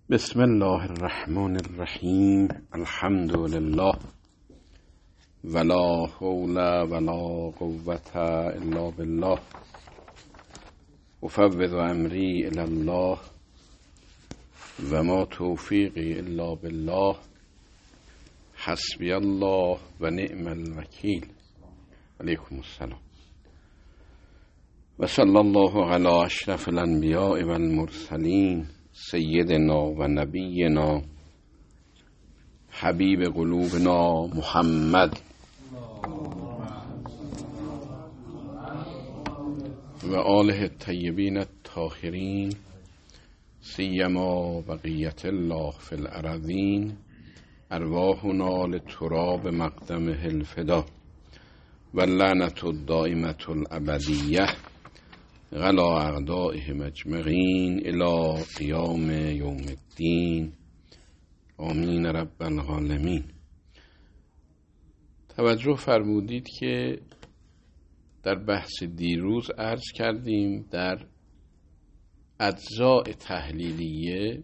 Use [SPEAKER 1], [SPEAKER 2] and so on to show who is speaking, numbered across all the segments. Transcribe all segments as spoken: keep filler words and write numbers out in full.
[SPEAKER 1] بسم الله الرحمن الرحیم. الحمد لله ولا حول ولا قوة الا بالله. افوض امری الی الله و ما توفیقی الا بالله. حسبی الله و نعم الوکیل. علیکم السلام و صلی الله علی اشرف الانبیاء و المرسلین سیدنا و نبینا حبیب قلوبنا محمد و آله الطیبین الطاهرین سیما بقیت الله فی الارضین. ارواحنا لتراب مقدمه الفدا و لعنت الدائمة الابدیه غلا اعدائهم اجمعین الی قیام یوم الدین. آمین رب العالمین. توجه فرمودید که در بحث دیروز عرض کردیم در اجزاء تحلیلیه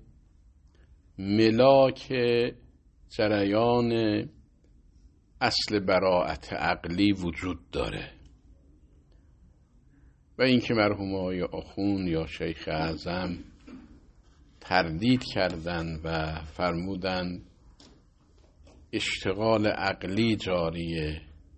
[SPEAKER 1] ملاک جریان اصل براءت عقلی وجود داره و اینکه مرحوم آقای آخوند یا شیخ اعظم تردید کردند و فرمودند اشتغال عقلی جاریه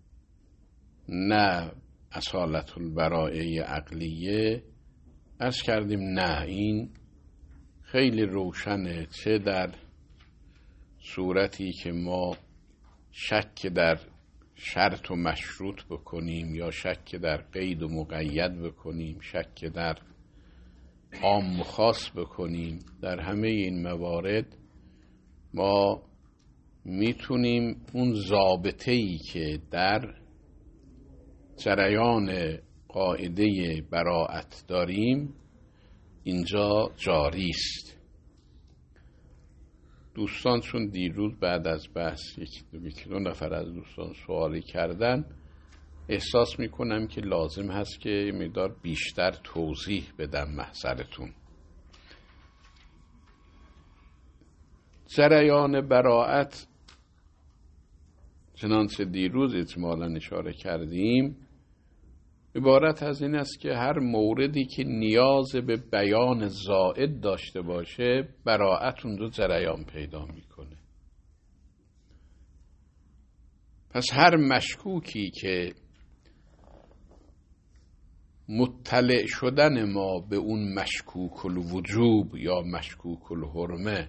[SPEAKER 1] نه اصالت البراءه عقلیه. عرض کردیم نه، این خیلی روشنه، چه در صورتی که ما شک در شرط و مشروط بکنیم یا شک در قید و مقید بکنیم، شک در عام و خاص بکنیم. در همه این موارد ما میتونیم اون ضابطه‌ای که در جریان قاعده براءت داریم اینجا جاری است. دوستان چون دیروز بعد از بحث یک دو, دو نفر از دوستان سوالی کردن، احساس میکنم که لازم هست که یه مقدار بیشتر توضیح بدم محضرتون. جریان براءت چنانچه دیروز اجمالا اشاره کردیم عبارت از این است که هر موردی که نیاز به بیان زائد داشته باشه براءت اونجا جریان پیدا میکنه. پس هر مشکوکی که مطلع شدن ما به اون مشکوک الوجوب یا مشکوک الحرمه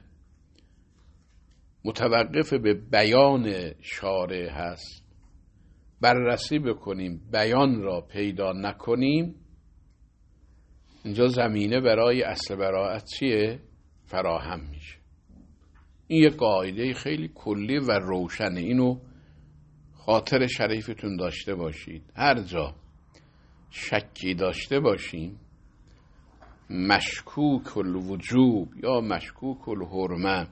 [SPEAKER 1] متوقف به بیان شارع هست، بررسی بکنیم بیان را پیدا نکنیم، اینجا زمینه برای اصل براءت چیه؟ فراهم میشه. این یه قاعده خیلی کلی و روشنه، اینو خاطر شریفتون داشته باشید. هر جا شکی داشته باشیم مشکوک الوجوب یا مشکوک الحرمه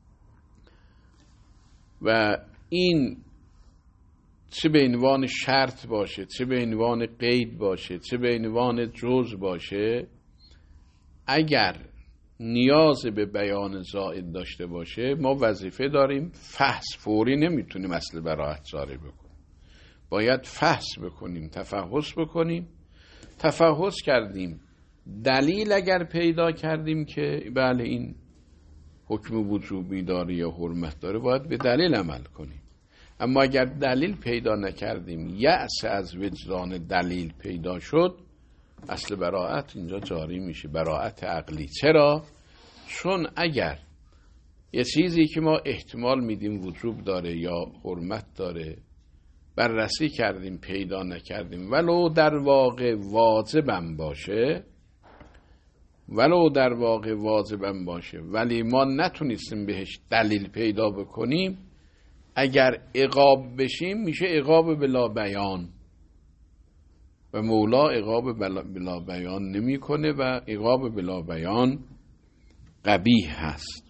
[SPEAKER 1] و این چه به عنوان شرط باشه، چه به عنوان قید باشه، چه به عنوان جز باشه، اگر نیاز به بیان زائد داشته باشه ما وظیفه داریم فحص. فوری نمیتونیم اصل براءت جاری بکنیم، باید فحص بکنیم، تفحص بکنیم. تفحص کردیم، دلیل اگر پیدا کردیم که بله این حکم وجوبی داره یا حرمت داره باید به دلیل عمل کنیم. اما اگر دلیل پیدا نکردیم، یأس از وجدان دلیل پیدا شد، اصل براءت اینجا جاری میشه، براءت عقلی. چرا؟ چون اگر یه چیزی که ما احتمال میدیم وجوب داره یا حرمت داره بررسی کردیم پیدا نکردیم، ولو در واقع واجبم باشه ولو در واقع واجبم باشه ولی ما نتونستیم بهش دلیل پیدا بکنیم، اگر عقاب بشیم میشه عقاب بلا بیان و مولا عقاب بلا بیان نمی کنه و عقاب بلا بیان قبیح هست.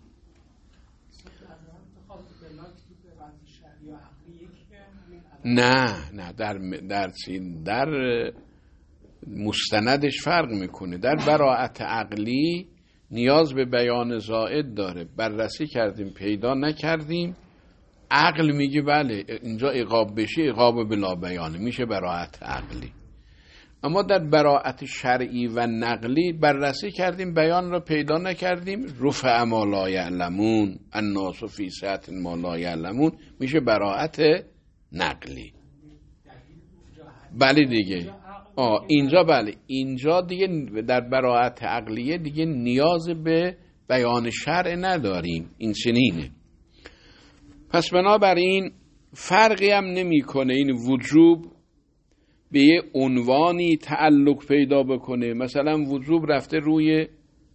[SPEAKER 1] نه نه در در در مستندش فرق میکنه. در براءت عقلی نیاز به بیان زائد داره، بررسی کردیم پیدا نکردیم، عقل میگه بله اینجا عقاب بشه عقاب بلا بیانه، میشه براءت عقلی. اما در براءت شرعی و نقلی بررسی کردیم بیان را پیدا نکردیم، رفع ما لا یعلمون الناس فی سعة ما لا یعلمون، میشه براءت نقلی. بله دیگه آه اینجا بله اینجا دیگه در براءت عقلیه دیگه نیاز به بیان شرع نداریم، این چنینه. پس بنابراین فرقی هم نمیکنه این وجوب به یه عنوانی تعلق پیدا بکنه. مثلا وجوب رفته روی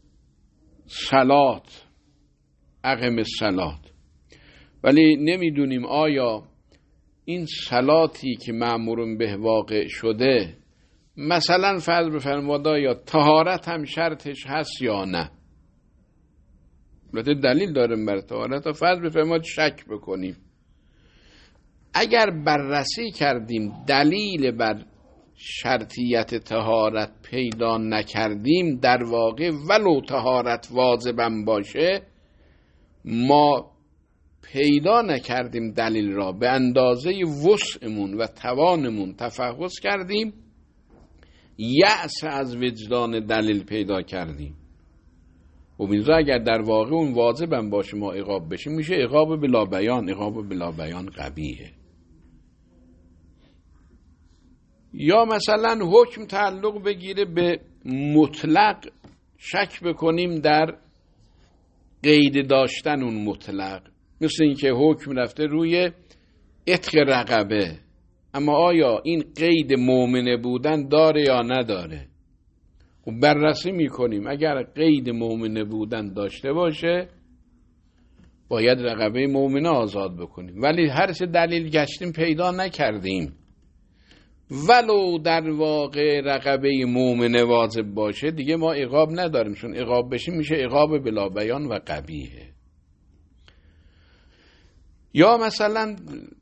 [SPEAKER 1] صلات، اقم الصلات، ولی نمیدونیم آیا این صلاتی که مأمور به واقع شده مثلا فرض بفرمایید یا طهارت هم شرطش هست یا نه. البته دلیل داریم بر طهارت، تا فرض بفرمایید شک بکنیم. اگر بررسی کردیم دلیل بر شرطیت طهارت پیدا نکردیم، در واقع ولو طهارت واجبم باشه ما پیدا نکردیم دلیل را، به اندازه وسعمون و توانمون تفحص کردیم، یأس از وجدان دلیل پیدا کردیم. و اینجا اگر در واقع اون واجبم باشه ما عقاب بشیم، میشه عقاب بلا بیان. عقاب بلا بیان قبیحه. یا مثلا حکم تعلق بگیره به مطلق، شک بکنیم در قید داشتن اون مطلق، مثل اینکه حکم رفته روی عتق رقبه، اما آیا این قید مؤمنه بودن داره یا نداره؟ و بررسی میکنیم اگر قید مؤمنه بودن داشته باشه باید رقبه مؤمنه آزاد بکنیم، ولی هر چه دلیل گشتیم پیدا نکردیم، ولو در واقع رقبه مؤمنه واجب باشه دیگه ما عقاب نداریم، چون عقاب بشیم میشه عقاب بلا بیان و قبیحه. یا مثلا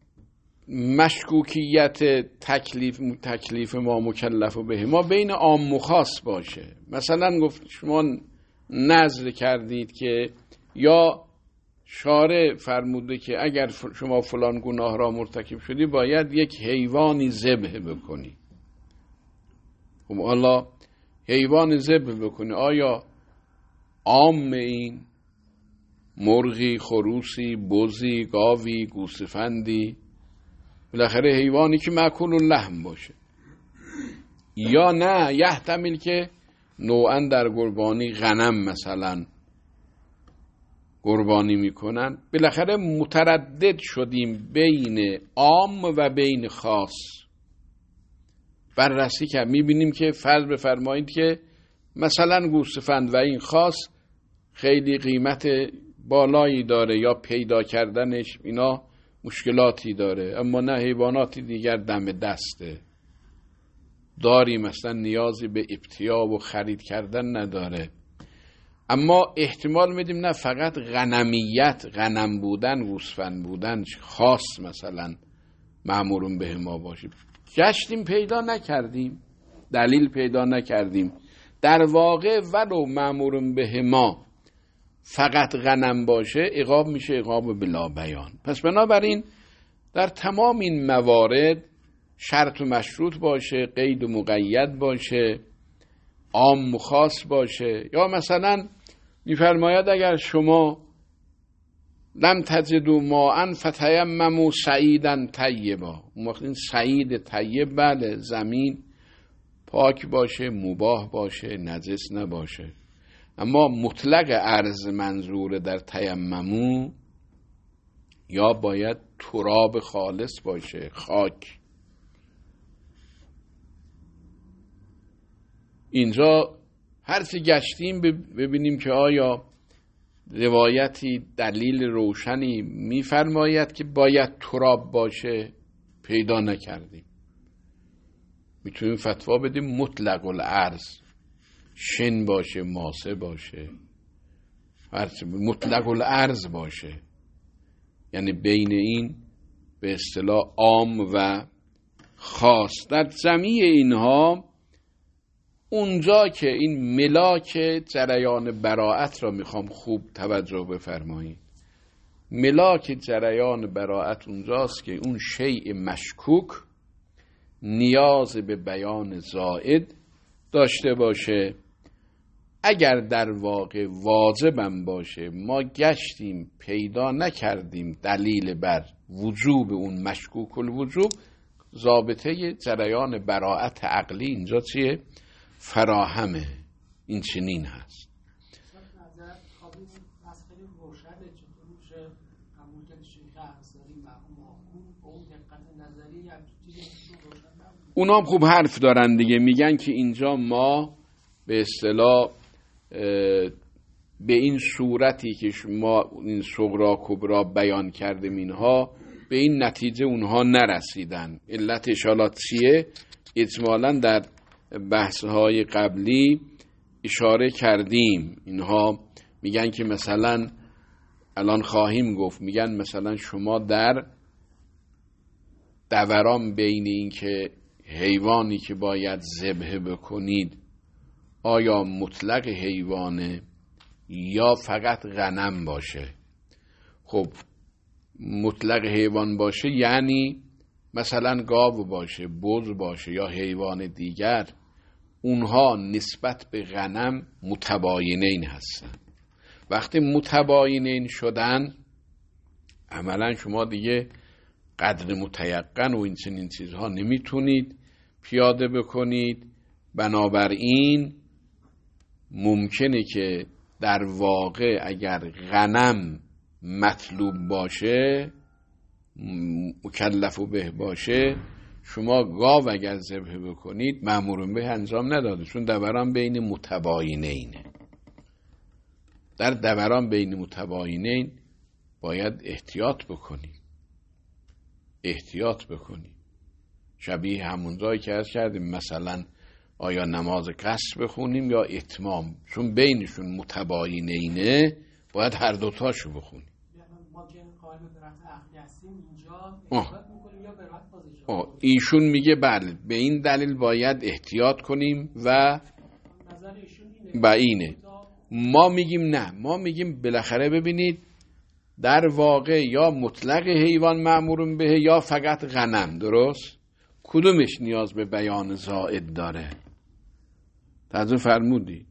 [SPEAKER 1] مشکوکیت تکلیف تکلیف ما مکلف به ما بین عام و خاص باشه. مثلا گفت شما نظر کردید که یا شارع فرموده که اگر شما فلان گناه را مرتکب شدی باید یک حیوانی ذبح بکنی. خب الله حیوان ذبح بکنی، آیا عام این مرغی، خروسی، بزی، گاوی، گوسفندی، بالاخره حیوانی که مأکول اللحم باشه، یا نه یحتمل که نوعا در قربانی غنم مثلا قربانی میکنن، بالاخره متردد شدیم بین عام و بین خاص. بررسی که میبینیم که فرض بفرمایید که مثلا گوسفند و این خاص خیلی قیمت بالایی داره یا پیدا کردنش اینا مشکلاتی داره، اما نه حیواناتی دیگر دم دسته داریم، مثلا نیازی به ابتیاع و خرید کردن نداره، اما احتمال میدیم نه فقط غنمیت، غنم بودن، گوسفند بودن خاص مثلا مأمورون به ما باشه. گشتیم پیدا نکردیم، دلیل پیدا نکردیم. در واقع ولو مأمورون به ما فقط غنم باشه عقاب میشه عقاب بلا بیان. پس بنابراین در تمام این موارد شرط و مشروط باشه، قید و مقید باشه، عام و خاص باشه. یا مثلا میفرماید اگر شما لم تجدوا ماء فتیمموا صعیدا طیبا، اون وقت این صعید طیب بله زمین پاک باشه، مباح باشه، نجس نباشه، اما مطلق ارض منظور در تیممو یا باید تراب خالص باشه، خاک. اینجا هرچی گشتیم ببینیم که آیا روایتی دلیل روشنی میفرماید که باید تراب باشه، پیدا نکردیم. میتونیم فتوا بدیم مطلق الارض، شن باشه، ماسه باشه، هرچی مطلق الارض باشه، یعنی بین این به اصطلاح عام و خاص. در جمعی اینها اونجا که این ملاک جریان براءت را میخوام خوب توجه بفرمایید. ملاک جریان براءت اونجاست که اون شیء مشکوک نیاز به بیان زائد داشته باشه. اگر در واقع واجبم باشه، ما گشتیم پیدا نکردیم دلیل بر وجوب اون مشکوک الوجوب، ضابطه جریان براءت عقلی اینجا چیه؟ فراهمه. این چنین هست. اونا هم خوب حرف دارن دیگه، میگن که اینجا ما به اصطلاح به این صورتی که ما این صغرا کبرا بیان کردیم اینها به این نتیجه اونها نرسیدن. علت اشالات چیه؟ اجمالا در بحث‌های قبلی اشاره کردیم. اینها میگن که مثلا الان خواهیم گفت، میگن مثلا شما در دوران بین این که حیوانی که باید ذبح بکنید آیا مطلق حیوانه یا فقط غنم باشه؟ خب مطلق حیوان باشه یعنی مثلا گاو باشه، بز باشه یا حیوان دیگر، اونها نسبت به غنم متباینین هستن. وقتی متباینین شدن عملا شما دیگه قدر متیقن و این چنین چیزها نمیتونید پیاده بکنید. بنابراین ممکنه که در واقع اگر غنم مطلوب باشه، مکلف به باشه، شما گاو اگر ذبح بکنید مأمور به انجام نداده، چون دوران بین متباینینه. در دوران بین متباینین باید احتیاط بکنید، احتیاط بکنید. شبیه همون جایی که عرض کردیم مثلا آیا نماز قصر بخونیم یا اتمام، چون بینشون متباینینه باید هر دوتاشو بخونیم.
[SPEAKER 2] ما که قائل به رفع عقلی هستیم اینجا احتیاط میکنیم یا به رفع بازش؟
[SPEAKER 1] ایشون میگه بله به این دلیل باید احتیاط کنیم و
[SPEAKER 2] نظر ایشون اینه.
[SPEAKER 1] با اینه ما میگیم نه، ما میگیم بالاخره ببینید در واقع یا مطلق حیوان مأمورون به یا فقط غنم، درست؟ کدومش نیاز به بیان زائد داره؟ توجه فرمودی؟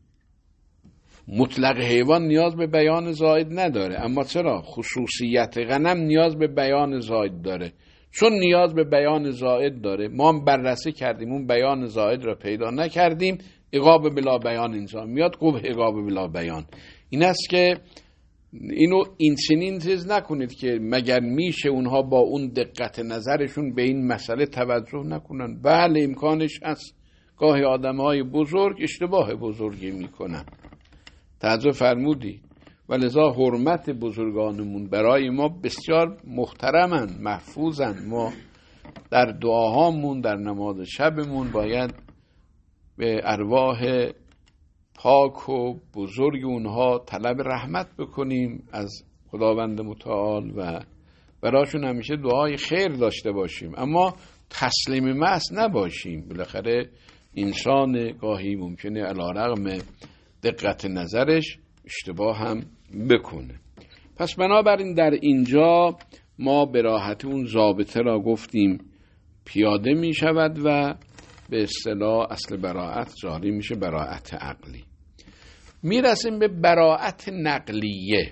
[SPEAKER 1] مطلق حیوان نیاز به بیان زائد نداره، اما چرا؟ خصوصیت غنم نیاز به بیان زائد داره. چون نیاز به بیان زائد داره ما هم بررسی کردیم، اون بیان زائد را پیدا نکردیم، عقاب بلا بیان اینجا میاد. قبح عقاب بلا بیان این است که اینو این چنین چیز نکنید که مگر میشه اونها با اون دقت نظرشون به این مسئله توجه نکنن. بله امکانش هست، گاهی آدمهای بزرگ اشتباه بزرگی میکنن. توجه فرمودی؟ ولذا حرمت بزرگانمون برای ما بسیار محترمن، محفوظن. ما در دعاهامون در نماز شبمون باید به ارواح پاک و بزرگ اونها طلب رحمت بکنیم از خداوند متعال و براشون همیشه دعای خیر داشته باشیم، اما تسلیم محض نباشیم. بالاخره انسان گاهی ممکنه علی‌رغم دقت نظرش اشتباه هم بکنه. پس بنابراین در اینجا ما به راحتی اون ضابطه را گفتیم پیاده می شود و به اصطلاح اصل براءت جاری میشه، براءت عقلی. میرسیم به براءت نقلیه.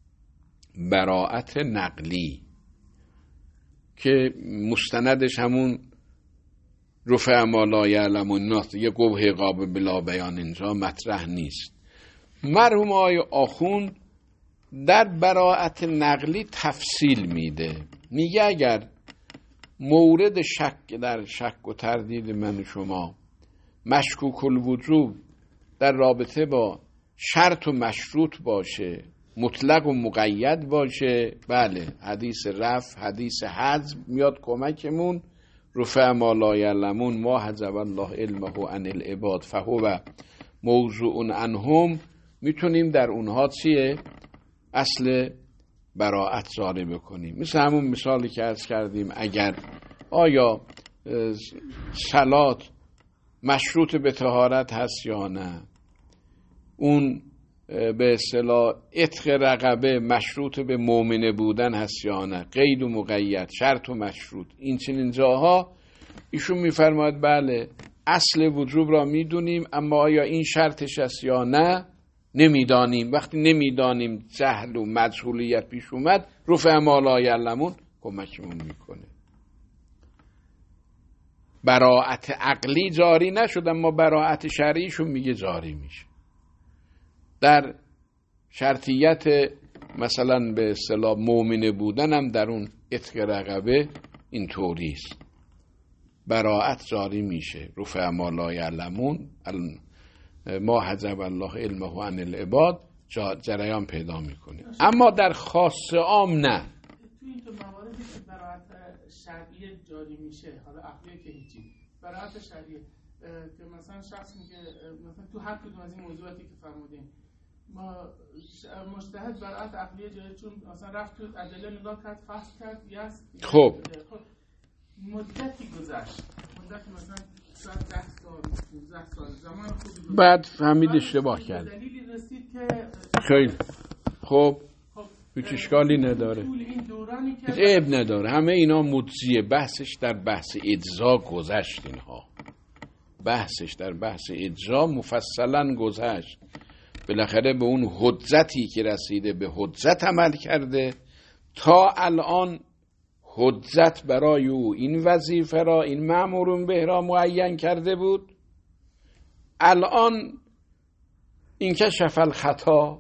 [SPEAKER 1] براءت نقلی که مستندش همون رفع ما لا یعلم الناس، یه قبح عقاب بلا بیان اینجا مطرح نیست. مرحوم آقای آخوند در براءت نقلی تفصیل میده، میگه اگر مورد شک در شک و تردید من و شما مشکوک الوجوب در رابطه با شرط و مشروط باشه، مطلق و مقید باشه، بله حدیث رفع، حدیث حذف میاد کمکمون. رفع ما لا یعلمون ما حذف الله علمه عن العباد فهو موضوع عنهم، میتونیم در اونها چیه؟ اصل براءت جاری بکنیم. مثل همون مثالی که عرض کردیم، اگر آیا صلات مشروط به طهارت هست یا نه، اون به اصطلاح عتق رقبه مشروط به مؤمنه بودن هست یا نه، قید و مقید، شرط و مشروط، این چنین جاها ایشون میفرماید بله اصل وجوب را میدونیم، اما آیا این شرطش است یا نه نمیدانیم. وقتی نمیدانیم، جهل و مجهولیت پیش اومد، رفع ما لا یعلمون کمکمون میکنه. براءت عقلی جاری نشد، اما براءت شرعیشون میگه جاری میشه. در شرطیت مثلا به اصطلاح مؤمنه بودن هم در اون عتق رقبه این طوری است، براءت جاری میشه. رفع ما لا یعلمون، ما حجب الله علمه عن العباد جریان پیدا میکنه. اما در خاص عام نه.
[SPEAKER 3] تو این تو مواردی که براءت شرعیه جاری میشه، حالا عقلیه که هیچی، براءت شرعیه که مثلا شخص میگه مثلا تو هر کدوم از این موضوعاتی که فرمودین ما مجتهد براءت عقلیه جاری، چون مثلا رفت تو ادله نگاه کرد، فحص کرد، یس
[SPEAKER 1] خب
[SPEAKER 3] مدتی گذشت، مدتی مثلا شاید ده سال پانزده سال زمان خوبی گذشت،
[SPEAKER 1] بعد فهمید اشتباه کرد،
[SPEAKER 3] دلیلی رسید که
[SPEAKER 1] خیلی خب هیچ اشکالی نداره، هیچ عیب نداره، همه اینا مجزیه. بحثش در بحث اجزا گذشت، اینها بحثش در بحث اجزا مفصلا گذشت. بالاخره به اون حجتی که رسیده به حجت عمل کرده. تا الان حجت برای او این وظیفه را، این مأمورون به را معین کرده بود. الان این که شفل خطا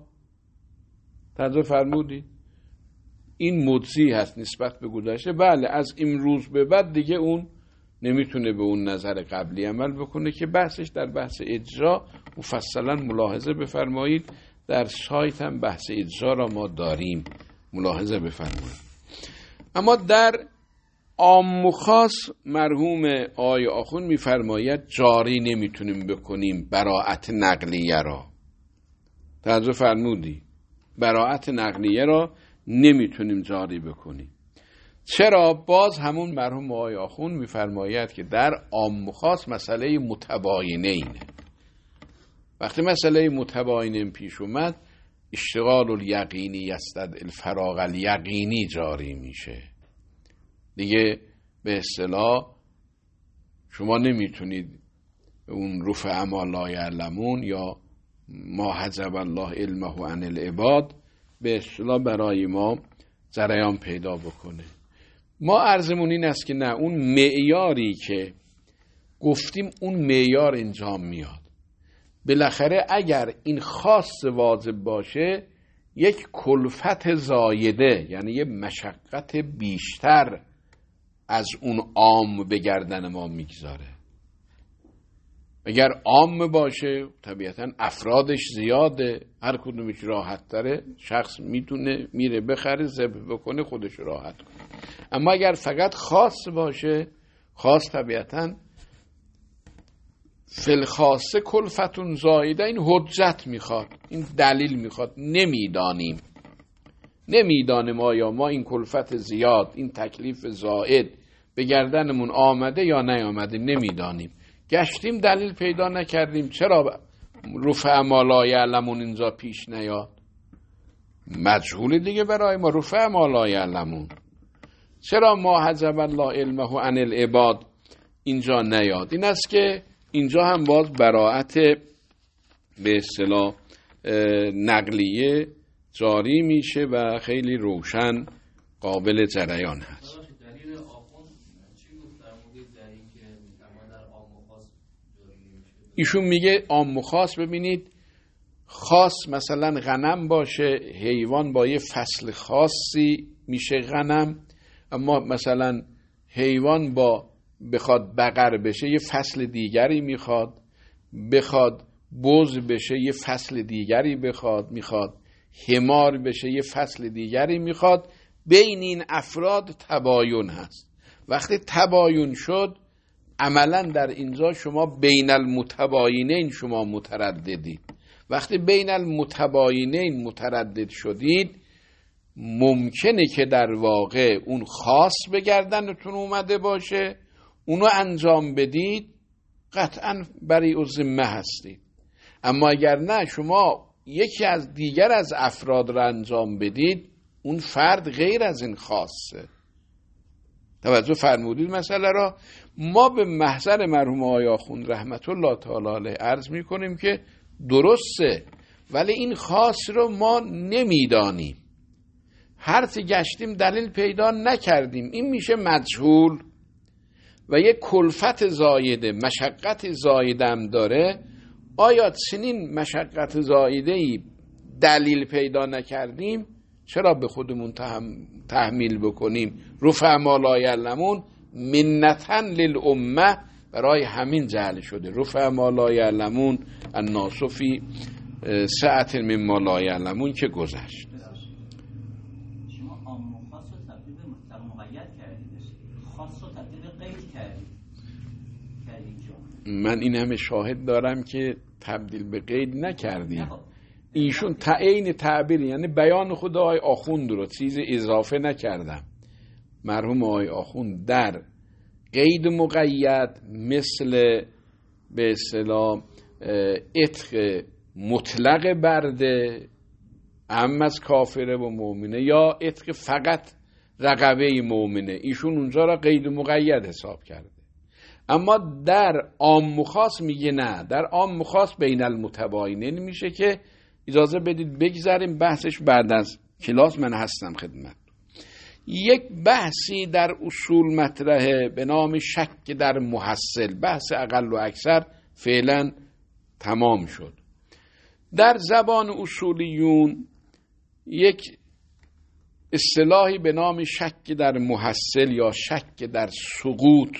[SPEAKER 1] توجه فرمودی، این مجزی هست نسبت به گذشته. بله از امروز به بعد دیگه اون نمیتونه به اون نظر قبلی عمل بکنه که بحثش در بحث اجرا مفصلا ملاحظه بفرمایید. در سایت هم بحث اجرا را ما داریم، ملاحظه بفرمایید. اما در عام و خاص مرحوم آقای آخوند میفرماید جاری نمیتونیم بکنیم براءت نقلیه را. توجه فرمودی، براءت نقلیه را نمیتونیم جاری بکنیم. چرا؟ باز همون مرحوم آقای آخوند میفرماید که در عام و خاص مسئله متباینه اینه. وقتی مسئله متباینه پیش اومد، اشتغال الیقینی یستد الفراغ الیقینی جاری میشه دیگه. به اصطلاح شما نمیتونید اون رفع ما لا یعلمون یا ما حجب الله علمه عن العباد به اصطلاح برای ما جریان پیدا بکنه. ما عرضمون این است که نه، اون معیاری که گفتیم اون معیار انجام میاد. بالاخره اگر این خاص واجب باشه، یک کلفت زایده، یعنی یه مشقت بیشتر از اون عام به گردن ما میگذاره. اگر عام باشه طبیعتا افرادش زیاده، هر کدومش راحت تره، شخص میتونه میره بخره ذبح بکنه خودش راحت کنه. اما اگر فقط خاص باشه، خاص طبیعتا فلخاصه کلفتون زایده، این حجت میخواد، این دلیل میخواد. نمیدانیم نمیدانیم آیا ما این کلفت زیاد، این تکلیف زائد به گردنمون آمده یا نیامده، نمیدانیم. گشتیم دلیل پیدا نکردیم، چرا رفع ما لا یعلمون اینجا پیش نیاد؟ مجهول دیگه برای ما رفع ما لا یعلمون. چرا ما حجب الله علمه عن العباد اینجا نیاد؟ این است که اینجا هم باز براءت به اصطلاح نقلیه جاری میشه و خیلی روشن قابل جریان هست. ایشون میگه عام و خاص. ببینید خاص مثلا غنم باشه، حیوان با یه فصل خاصی میشه غنم. اما مثلا حیوان با بخواد بقر بشه یه فصل دیگری میخواد، بخواد بز بشه یه فصل دیگری بخواد میخواد، حمار بشه یه فصل دیگری میخواد. بین این افراد تباین هست. وقتی تباین شد، عملا در اینجا شما بین المتباینین شما مترددید. وقتی بین المتباینین متردد شدید، ممکنه که در واقع اون خاص به گردنتون اومده باشه، اونو انجام بدید، قطعا بری و ذمه هستید. اما اگر نه شما یکی از دیگر از افراد را انجام بدید، اون فرد غیر از این خاصه. توجه فرمودید مسئله را. ما به محضر مرحوم آقای آخوند رحمت الله تعالی علیه عرض می کنیم که درسته، ولی این خاص رو ما نمیدانیم، حرف گشتیم دلیل پیدا نکردیم، این میشه مجهول و یک کلفت زایده، مشقت زایده هم داره. آیا چنین مشقت زایده ای دلیل پیدا نکردیم، چرا به خودمون تحمیل بکنیم؟ رفع ما لا یعلمون منتن للامه، برای همین جعل شده رفع ما لا یعلمون الناس فی سعة مما لا یعلمون که گذشت.
[SPEAKER 4] شما عام و خاص رو تبدیل به مطلق مقید کردید، خاص رو تبدیل به قید کردید.
[SPEAKER 1] من این همه شاهد دارم که تبدیل به قید نکردیم. ایشون تعیین تعبیر، یعنی بیان خود آقای آخوند رو چیز اضافه نکردم. مرحوم آقای آخوند در قید مقید مثل به اصطلاح عتق مطلق برده هم از کافره و مؤمنه یا عتق فقط رقبه مؤمنه، ایشون اونجا را قید مقید حساب کرده. اما در عام و خاص میگه نه، در عام و خاص بین المتباینین میشه که اجازه بدید بگذاریم بحثش بعد از کلاس، من هستم خدمت. یک بحثی در اصول مطرحه به نام شک در محصل، بحث اقل و اکثر فعلا تمام شد. در زبان اصولیون یک اصطلاحی به نام شک در محصل یا شک در سقوط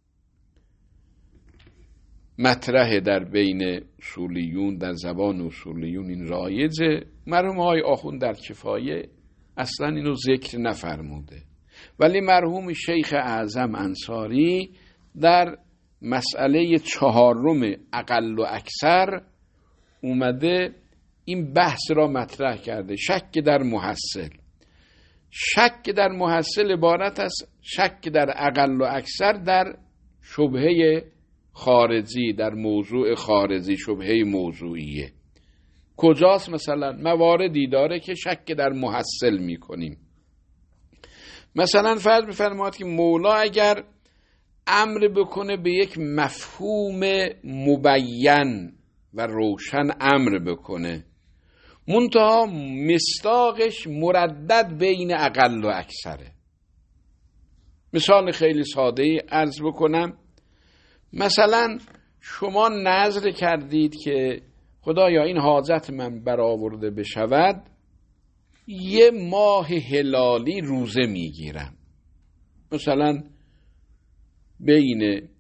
[SPEAKER 1] مطرحه در بین اصولیون، در زبان اصولیون این رایجه. مرحوم آقای آخوند در کفایه اصلا اینو ذکر نفرموده، ولی مرحوم شیخ اعظم انصاری در مسئله چهارم اقل و اکثر اومده این بحث را مطرح کرده. شک در محصل، شک در محصل عبارت است شک در اقل و اکثر در شبهه خارجی، در موضوع خارجی، شبهه موضوعیه. کجاست؟ مثلا مواردی داره که شک در محصل میکنیم. مثلا فرض بفرمایید که مولا اگر امر بکنه به یک مفهوم مبین و روشن امر بکنه، منتها مصداقش مردد بین اقل و اکثره. مثال خیلی ساده ای عرض بکنم. مثلا شما نذر کردید که خدایا این حاجت من برآورده بشود، یه ماه هلالی روزه میگیرم، مثلا بین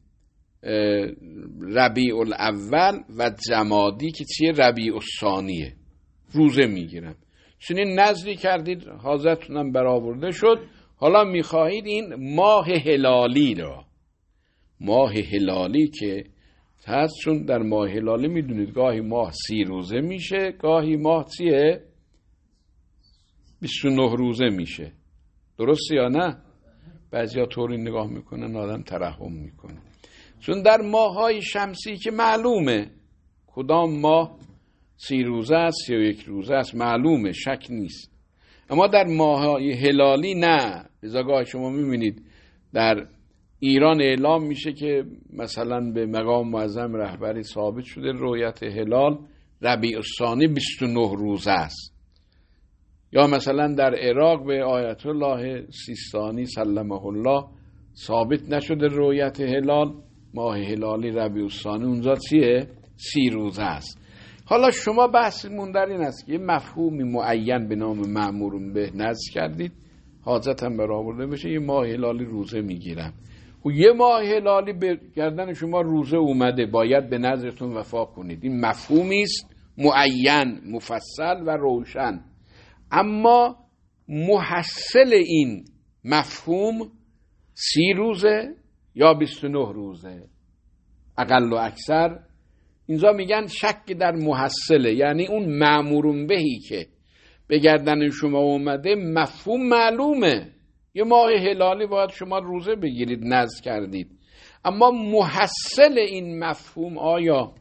[SPEAKER 1] ربیع الاول و جمادی که چیه ربیع الثانیه روزه میگیرم. چنین نذری کردید، حاجتتونم برآورده شد، حالا میخواهید این ماه هلالی را، ماه هلالی که هست، چون در ماه هلالی میدونید گاهی ماه سی روزه میشه، گاهی ماه چیه بیست و نه روزه میشه، درسته یا نه؟ بعضیا طوری نگاه میکنن آدم ترحم میکنه، چون در ماههای شمسی که معلومه کدام ماه سی روزه است یا یک روزه است، معلومه، شک نیست. اما در ماههای هلالی نه. لذا گاهی شما میبینید در ایران اعلام میشه که مثلا به مقام معظم رهبری ثابت شده رؤیت هلال ربیع الثانی بیست و نه روزه است، یا مثلا در عراق به آیت الله سیستانی سلمه الله ثابت نشده رؤیت هلال ماه هلالی ربیع الثانی، اونجا چیه؟ سی روزه است. حالا شما بحثمون در این است که یه مفهومی معین به نام مأمور به نذر کردید، حاجتم برآورده بشه، یه ماه هلالی روزه میگیرم. و یه ماه هلالی به گردن شما روزه اومده، باید به نذرتون وفا کنید. این مفهومی است معین، مفصل و روشن. اما محصل این مفهوم سی روزه یا بیست و نه روزه اقل و اکثر، اینجا میگن شک در محصله، یعنی اون مأمورون بهی که به گردن شما اومده مفهوم معلومه، یه ماه هلالی باید شما روزه بگیرید، نذر کردید، اما محصل این مفهوم آیا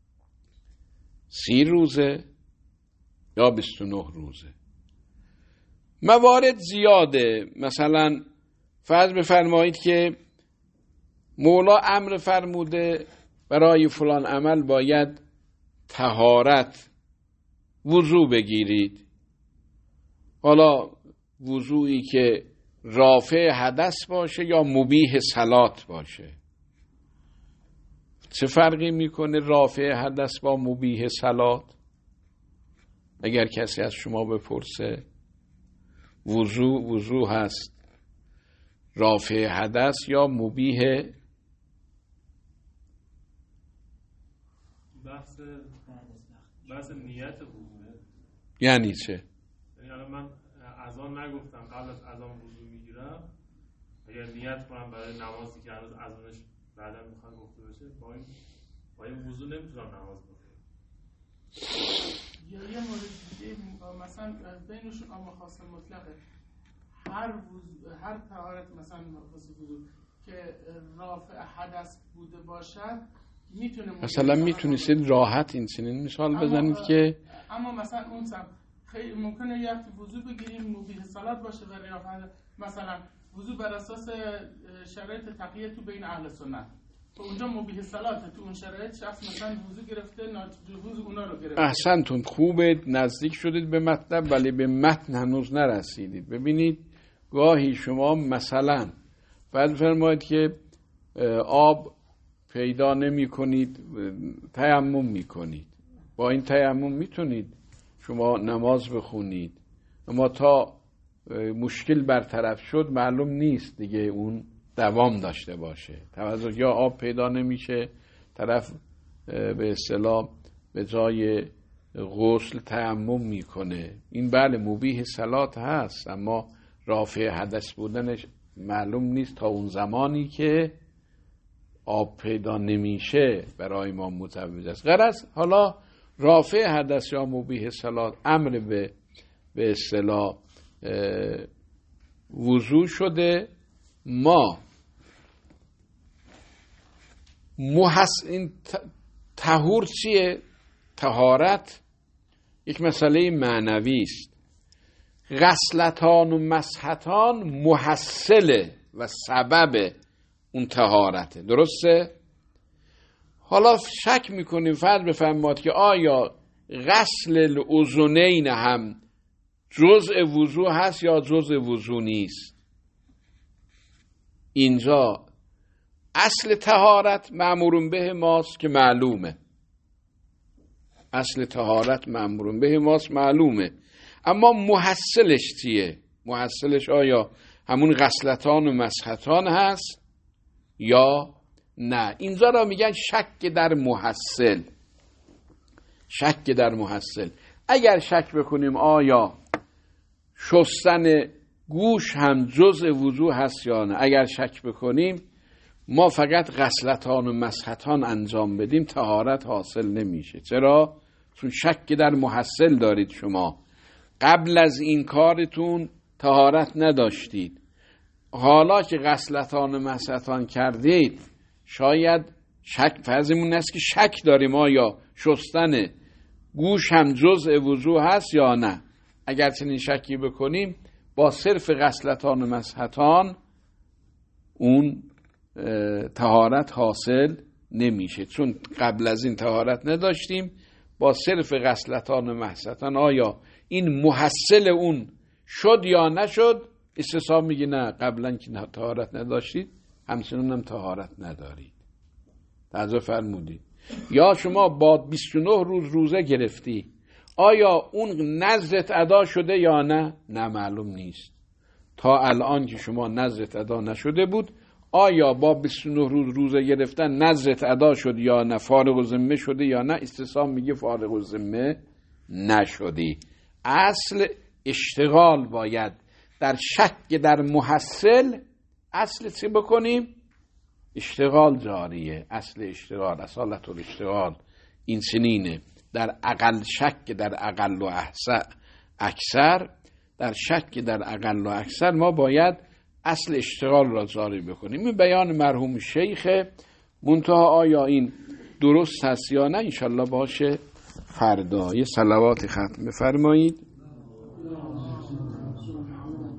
[SPEAKER 1] سی روزه یا بیست و نه روزه؟ موارد زیاده. مثلا فرض بفرمایید که مولا امر فرموده برای فلان عمل باید طهارت وضو بگیرید. حالا وضوئی که رافع حدث باشه یا مبیح صلات باشه. چه فرقی میکنه رافع حدث با مبیح صلات؟ اگر کسی از شما بپرسه وضو وضو هست رافع حدث یا مبیح؟
[SPEAKER 5] بحث بحث نیت وضوء
[SPEAKER 1] یعنی چه؟
[SPEAKER 5] یعنی الان من اذان نگفتم، قبل از اذان وضو میگیرم، اگر نیت کنم برای نمازی که هنوز اذانش بعدا میخواد گفته بشه، با این با این وضو نمیتونم نماز بخونم.
[SPEAKER 3] یا یه مورد دیگه مثلا بینشون اما خاص مطلقه، هر وضو هر طهارت مثلا وضو که رافع حدث بوده باشد میتونه
[SPEAKER 1] مثلا میتونید راحت این چنین مثال بزنید که
[SPEAKER 3] اما مثلا اون سم خیلی ممکنه یه وقت وضو بگیریم مبیح صلات باشه و رافع، مثلا وضو بر اساس شرایط تقیه تو بین اهل سنت، تو اونجا مبیح صلات، تو اون شرایط شخص مثلا وضو گرفته ناجوز اونا رو گرفته.
[SPEAKER 1] احسنتون، خوبه، نزدیک شدید به مطلب ولی به متن هنوز نرسیدید. ببینید گاهی شما مثلا بعد فرمایید که آب پیدا نمی کنید، تیمم می کنید، با این تیمم میتونید شما نماز بخونید، اما تا مشکل برطرف شد معلوم نیست دیگه اون دوام داشته باشه. توجه، یا آب پیدا نمیشه، طرف به اصطلاح به جای غسل تیمم میکنه، این بله مبیح صلات هست، اما رافع حدث بودنش معلوم نیست تا اون زمانی که آب پیدا نمیشه برای ما متوجه است. غرض حالا رافع حدث یا مبیح صلات امر به به اصطلاح وضو شده. ما محس این طهور چیه؟ طهارت یک مسئله معنوی است. غسلتان و مسحتان محصل و سبب اون طهارته، درسته؟ حالا شک میکنیم فرض بفرمایید که آیا غسل الاذنین هم جزء وضو هست یا جزء وضو نیست؟ اینجا اصل طهارت مأمور به ماست که معلومه، اصل طهارت مأمور به ماست معلومه، اما محصلش چیه؟ محصلش آیا همون غسلتان و مسحتان هست یا نه؟ اینجا را میگن شک در محصل. شک در محصل. اگر شک بکنیم آیا شستن گوش هم جزء وضو هست یا نه، اگر شک بکنیم ما فقط غسلتان و مسحتان انجام بدیم طهارت حاصل نمیشه. چرا؟ چون شک در محصل دارید. شما قبل از این کارتون طهارت نداشتید، حالا که غسلتان و مسحتان کردید شاید شک، فرضمون است که شک داریم آیا شستن گوش هم جزء وضو هست یا نه. اگر چنین شکی بکنیم با صرف غسلتان و مسحتان اون طهارت حاصل نمیشه، چون قبل از این طهارت نداشتیم. با صرف غسلتان و مسحتان آیا این محصل اون شد یا نشد؟ استثاب میگه نه، قبلا که طهارت نداشتید همچنان هم طهارت ندارید. تعجب فرمودید. یا شما با بیست و نه روز روزه گرفتی، آیا اون نذرت ادا شده یا نه؟ نه معلوم نیست. تا الان که شما نذرت ادا نشده بود، آیا با بیست و نه روز روزه گرفتن نذرت ادا شد یا نه؟ فارغ الذمه شده یا نه؟ استثاب میگه فارغ الذمه نشدی. اصل اشتغال باید در شک در محصل اصل چی بکنیم؟ اشتغال جاریه. اصل اشتغال، اصالت الاشتغال این سنینه. در اقل شک در اقل و اکثر، در شک در اقل و اکثر ما باید اصل اشتغال را جاری بکنیم. این بیان مرحوم شیخ، منتها آیا این درست هست یا نه انشالله باشه فردا. یه صلوات ختم بفرمایید.